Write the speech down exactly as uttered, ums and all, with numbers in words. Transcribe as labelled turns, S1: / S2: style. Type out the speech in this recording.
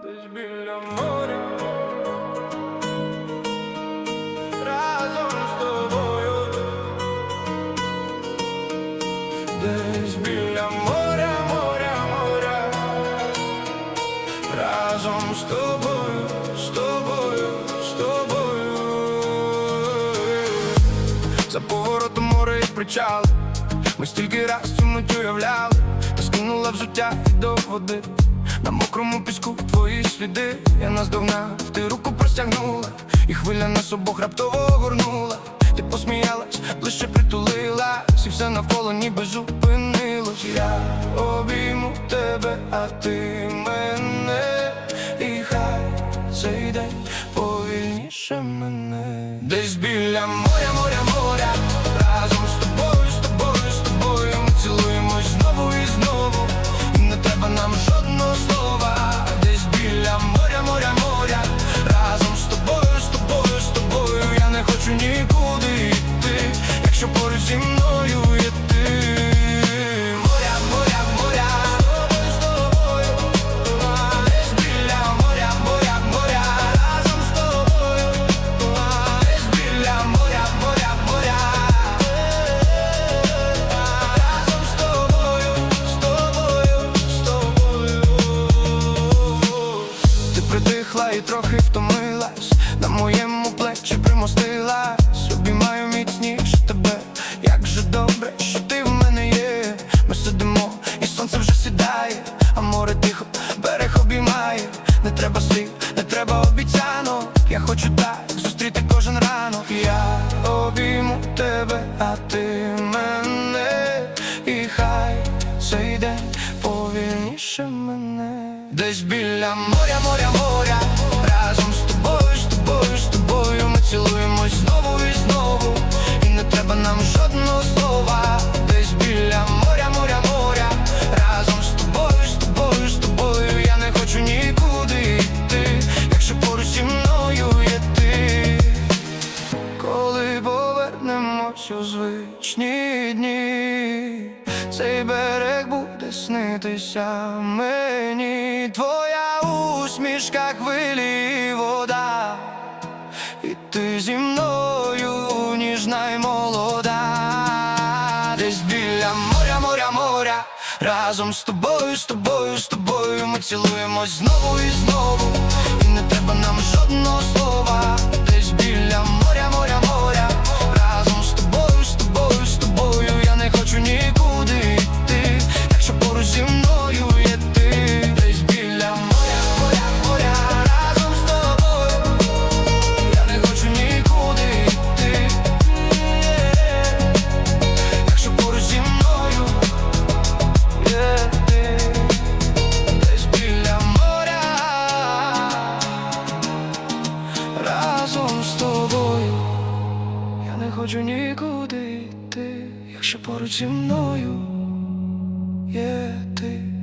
S1: Десь біля моря, разом з тобою. Десь біля моря, моря, моря, разом з тобою, з тобою, з тобою. За поворотом море і причали, ми стільки раз цю мить уявляли. Та скинула взуття і до води, на мокрому піску твої сліди. Я наздогнав, ти руку простягнула, і хвиля нас обох раптово огорнула. Ти посміялась, ближче притулилась, і все навколо ніби зупинилось. Я обійму тебе, а ти мене, і хай цей день повільніше мене. Десь біля моря, моря, моря, разом з тобою, з тобою, з тобою. Ми цілуємось знову і знову, і не треба нам жодного слова. Десь біля моря, моря, моря, разом з тобою, з тобою, з тобою. Я не хочу нікуди йти, якщо поруч зі мною є ти. Моря, моря, моря, з тобою, з тобою. Десь біля моря, моря, моря, разом з тобою. Десь біля моря, моря, моря, разом з тобою, з тобою, з тобою. Ти притихла і трохи втомилась, на моєму плечі примостилась. Обіймаю міцніше тебе, як же добре, що ти в мене є. Ми сидимо, і сонце вже сідає, а море тихо берег обіймає. Не треба слів, не треба обіцянок, я хочу так зустріти кожен ранок. Я обійму тебе, а ти мене, і хай цей день повільніше мене. Десь біля моря, моря, моря, разом з тобою, з тобою, з тобою. Ми цілуємось знову і знову, і не треба нам жодного слова. Десь біля моря, моря, моря, разом з тобою, з тобою, з тобою. Я не хочу нікуди йти, якщо поруч зі мною є ти. Коли повернемось у звичні дні, цей берег буде снитися мені. Твоя усмішка, хвилі, вода, і ти зі мною ніжна й молода. Десь біля моря, моря, моря, разом з тобою, з тобою, з тобою. Ми цілуємось знову і знову, і не треба нам жодного слова. Десь біля моря, моря, моря, разом з тобою, з тобою, з тобою. Я не хочу нікуди йти, якщо поруч зі мною є ти. Десь біля моря, моря, моря, разом з тобою. Я не хочу нікуди йти, якщо поруч зі мною є ти. Десь біля моря, разом з тобою. Я не хочу нікуди йти, якщо поруч зі мною є ти.